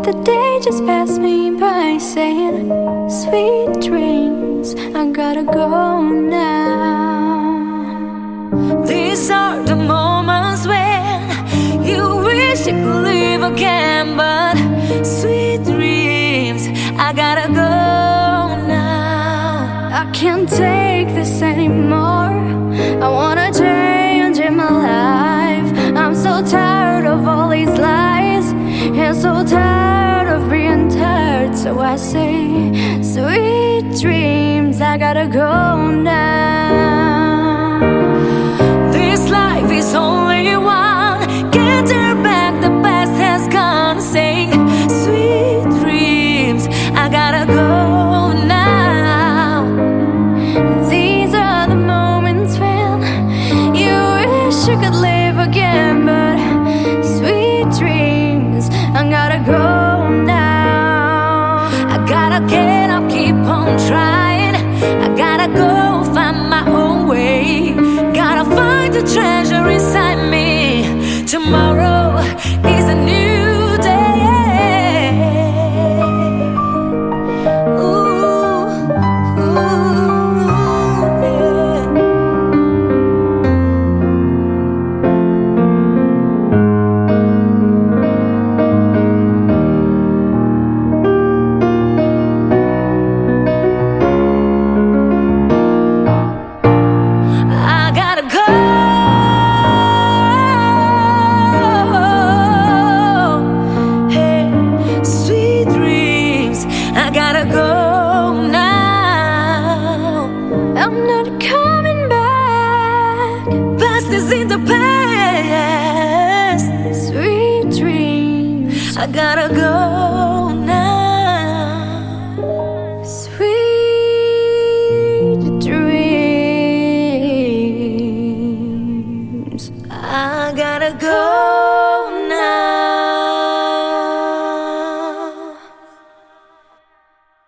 The day just passed me by saying, sweet dreams, I gotta go now. These are the moments when you wish you could live again, but sweet dreams, I gotta go now. I can't take this anymore. I wanna change in my life. I'm so tired of all these lies, and so tired of being tired. So I say, sweet dreams, I gotta go now. This life is only one, can't turn back, the past has gone. Sing, sweet dreams, I gotta go now. These are the moments when you wish you could live again, but sweet dreams, I gotta go now. I gotta get up, keep on trying. I gotta go find my own way. Gotta find the treasure inside me. Tomorrow is a new day. Ooh, yeah. I gotta go. Hey, sweet dreams, I gotta go now. I'm not coming back. Past is in the past. Sweet dreams, I gotta go now. sweet dreams. I gotta